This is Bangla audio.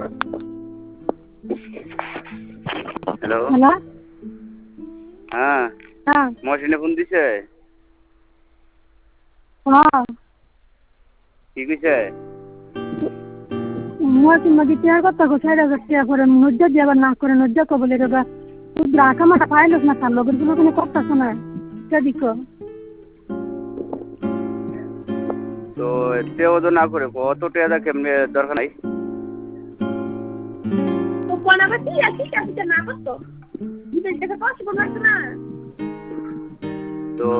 Hello hello. হ্যাঁ হ্যাঁ মহসিনে ফোন দিছে হ্যাঁ কি কইছে মুয়াতি মদি টিয়ার কথা কো 4000 টিয়া করে নজ্জা দিয়ে আবার না করে নজ্জা কো বলে রে বা তুই রাখা মাটা পাইলস না তার লগের গুলো কোনো কথা শোনা কে দিকো তো তেও তো না করে কত টাকা কেমনে দরকার নাই তো কোন আবার কি আছে কি না করতো দিতে থেকে পসিবল না